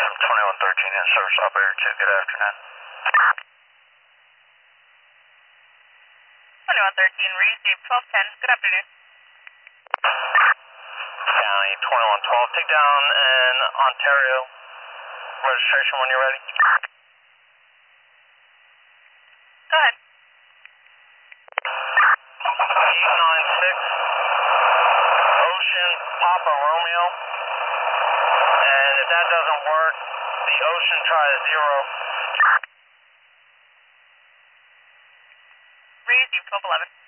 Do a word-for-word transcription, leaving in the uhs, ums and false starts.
twenty-one thirteen in service operator two, good afternoon. twenty-one thirteen, received twelve ten, good afternoon. County twenty-one twelve, take down in Ontario. Registration when you're ready. Go ahead. eight nine six, Ocean Papa Romeo. And if that doesn't work, the Ocean try zero. Received twelve eleven.